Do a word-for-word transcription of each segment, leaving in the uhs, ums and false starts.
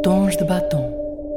Tons de Batom.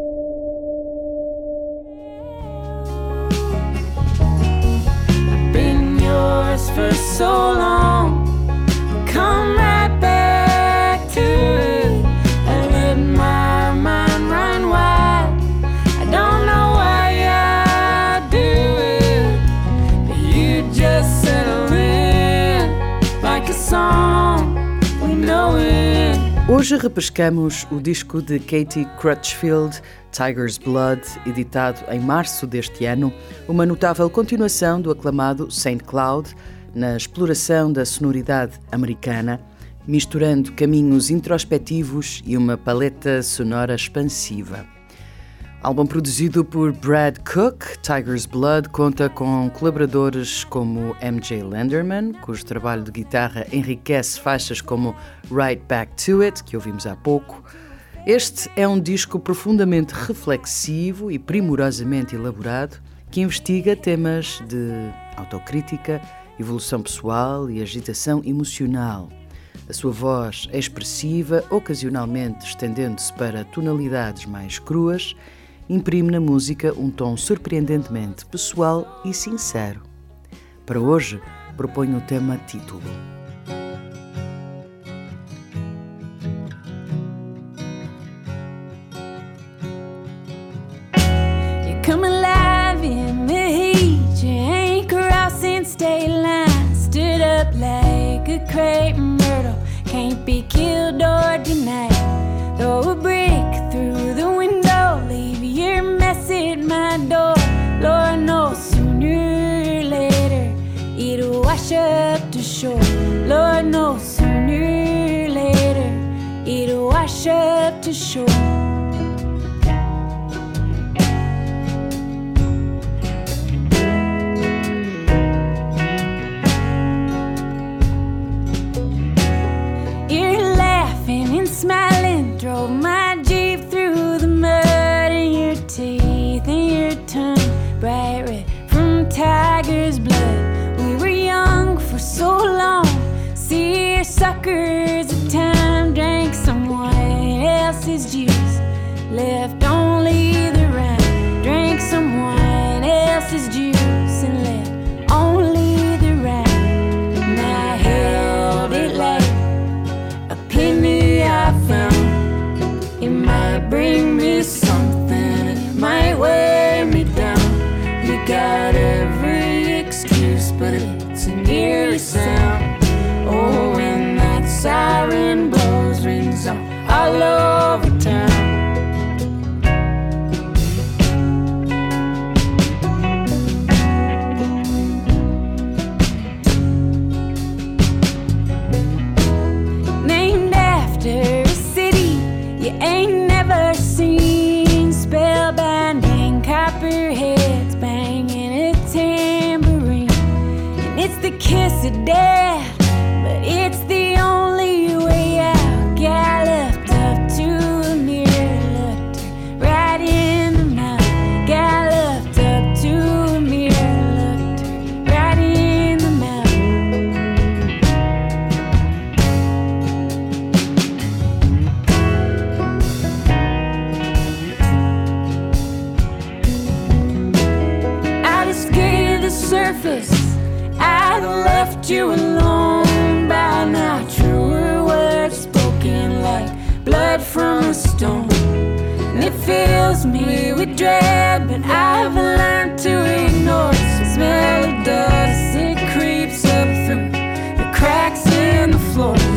I've been yours for so long. Come right back to it. I let my mind run wild. I don't know why I do it, but you just settle in like a song we know it. Hoje repescamos o disco de Katie Crutchfield, Tiger's Blood, editado em março deste ano, uma notável continuação do aclamado Saint Cloud, na exploração da sonoridade americana, misturando caminhos introspectivos e uma paleta sonora expansiva. Álbum produzido por Brad Cook, Tiger's Blood conta com colaboradores como M J Lenderman, cujo trabalho de guitarra enriquece faixas como Right Back to It, que ouvimos há pouco. Este é um disco profundamente reflexivo e primorosamente elaborado, que investiga temas de autocrítica, evolução pessoal e agitação emocional. A sua voz é expressiva, ocasionalmente estendendo-se para tonalidades mais cruas, imprime na música um tom surpreendentemente pessoal e sincero. Para hoje, proponho o tema título. You come alive in the heat, you ain't crossing state lines, stood up like a crepe myrtle, can't be killed or denied. Throw a brick through the window, leave your mess at my door. Lord knows sooner or later it'll wash up to shore. Lord knows sooner or later it'll wash up to shore. You're laughing and smiling, drove my Jeep through the mud, and your teeth and your tongue bright red from tiger's blood. We were young for so long, seersuckers of time, drank someone else's juice, left only the rhyme. Drank someone else's juice and left only the rhyme. And I held it like a penny I found. It might bring me something, it might weigh me down. You got every excuse, but it's an eerie sound. Oh, when that siren blows, rings out all over town. Named after a city you ain't never seen, spellbinding copperheads banging a tambourine. And it's the kiss of death, but it's the only way out. Galloped up to a mirror, looked her right in the mouth. Galloped up to a mirror, looked her right in the mouth. I'd escaped the surface, I'd left you alone by now. Truer words spoken like blood from a stone. And it fills me with dread, but I've learned to ignore the smell of dust. It creeps up through the cracks in the floor.